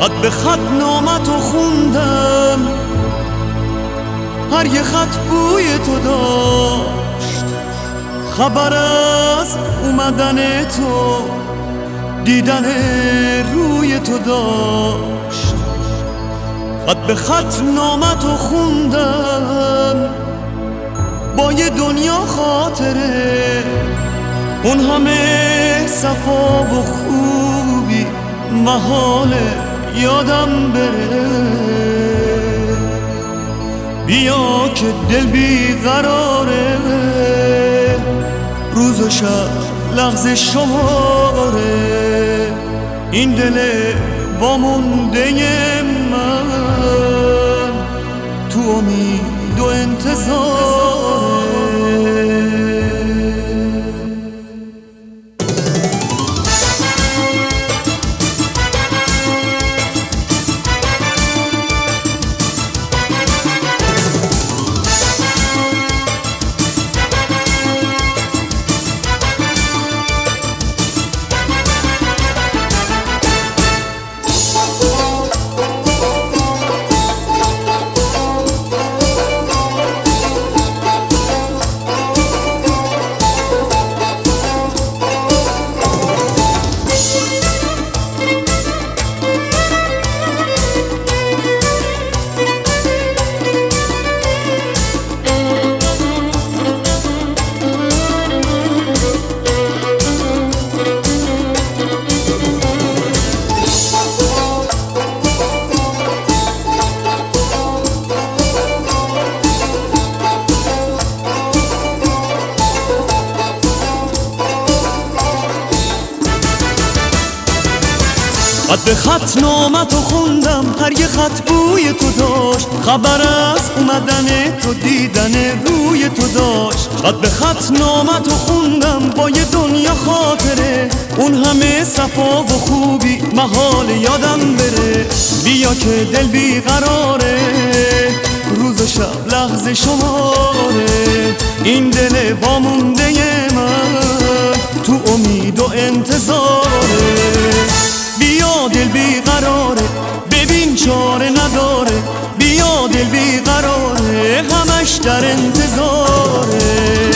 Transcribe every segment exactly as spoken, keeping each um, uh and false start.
خط به خط نامتو خوندم، هر یه خط بوی تو داشت، خبر از اومدن تو، دیدن روی تو داشت. خط به خط نامتو خوندم، با یه دنیا خاطره، اون همه صفا و خوبی محاله یادم بره. بیا که دل بی قراره، روز و شب لحظه شماره، این دل وامونده من تو امید و انتظاره. خط به خط نامتو خوندم، هر یه خط بوی تو داشت، خبر از اومدن تو، دیدن روی تو داشت. خط به خط نامتو خوندم، با یه دنیا خاطره، اون همه صفا و خوبی محال یادم بره. بیا که دل بی قراره، روز و شب لحظه شماره، این دل وامونده من تو امید و انتظاره. بیا دل بی قراره، ببین چاره نداره، بیا دل بی قراره، همش در انتظاره.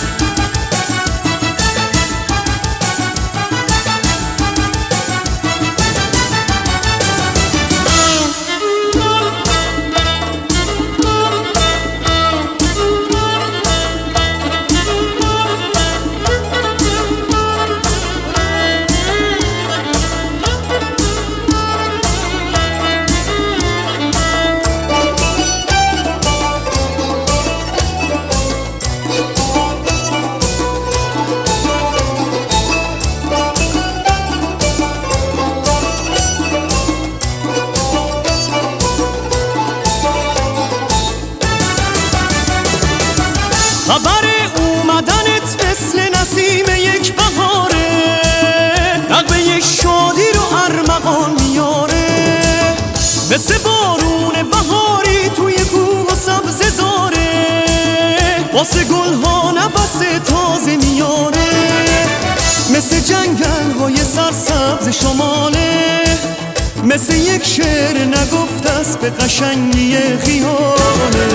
خبر اومدنت مثل نسیم یک بهاره، نغمه یک شادی رو ارمغان میاره، مثل بارون بهاری توی کوه و سبزه زاره، واسه گلها نفس تازه میاره، مثل جنگل های سرسبز شماله، مثل یک شعر نگفته است به قشنگی خیاله.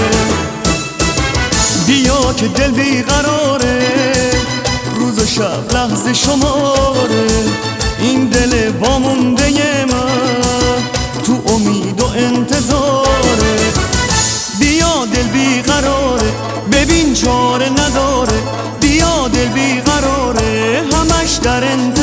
بیا که دل بی قراره، روز و شب لحظه شماره، این دل وامونده من تو امید و انتظاره. بیا دل بی قراره، ببین چاره نداره، بیا دل بی قراره، همش در انتظاره.